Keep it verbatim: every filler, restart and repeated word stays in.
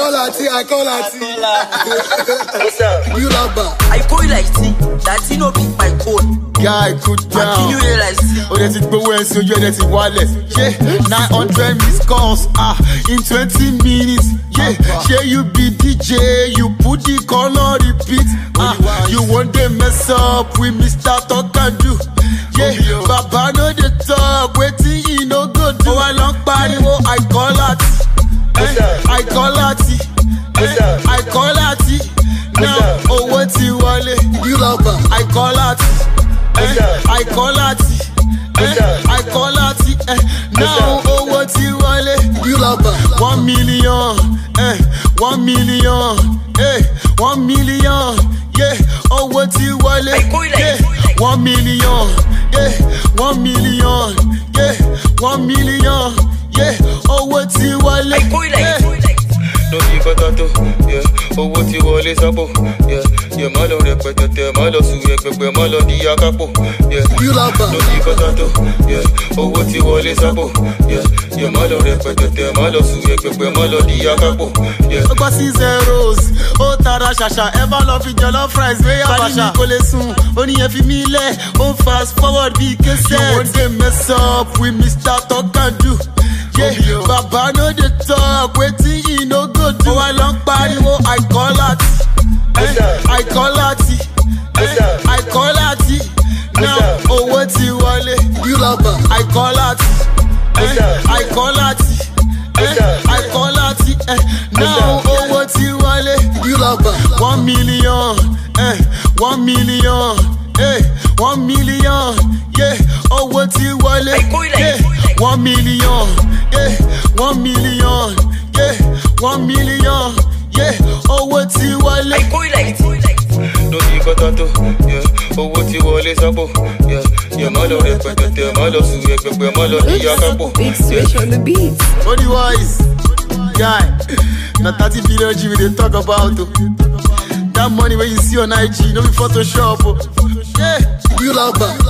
call Lati, I call Lati. What's up? You love I call you like T. That T no pick my code. Guy, good down. You realize oh, that's it, but when so you're that's it, wallet. Yeah, nine hundred missed calls, ah, in twenty minutes. Yeah, yeah, you be D J, you put the call on repeat. Ah, you want them mess up with Mister Talk and Do. Yeah, Baba know the talk, waiting he no go do. Oh, I long party, oh, I call Lati. Eh, I call Lati. Eh, I call Lati. Now, oh, what's you wallet? You love her. I call Lati. Eh, I call Lati. Eh, I call Lati. Eh, now, oh, what you want? You love her. One million. Eh, one million. Eh, one million. Yeah, oh, what you want? Yeah, one million. Yeah, one million. Yeah, one million. Yeah, oh, what you want? Yeah. No di katato, yeah. Owó tí wọlé sápò, yeah. Yeah, má lọ rẹpẹtẹtẹ, má lọ sùn ẹgbẹgbẹ, má lọ di akápò, yeah. No di katato, yeah. Owó tí wọlé sápò, yeah. Yeah, má lọ rẹpẹtẹtẹ, má lọ sùn ẹgbẹgbẹ, má lọ di akápò, yeah. Ó gbọ́ sí zeros, ó tara ṣàṣà, ẹ bá lọ fi jollof fries wé àbàṣà. Kò lè sùn, ó níyẹn fi mí lẹ̀, ó fast forward bí kẹsẹ̀. You wan dey mess up with Mister Talk and Do. Yeah, Baba know the talk, waiting he no go do. Oh, I long party, oh, I call Lati. Eh, I call Lati. Eh, I call Lati. Now, oh, what you want? You love her. I call Lati. Eh, I call Lati. Eh, I call Lati. Eh, now, oh, what you want? You love her. One million. Eh, one million. Eh, one million. Yeah, oh, what you want? Yeah, one million. Yeah, one million. Yeah, one million. Yeah, oh, what you want? I call you like T. No di katato, yeah. Owó tí wọlé sápò, yeah. Yeah, má lọ rẹpẹtẹtẹ, má lọ sùn ẹgbẹgbẹ, má lọ di akápò. Big switch on the beat. Body wise, guy. Na thirty billion G we dey talk about. Oh. That money where you see on I G, no be Photoshop. Oh. Yeah, you love her.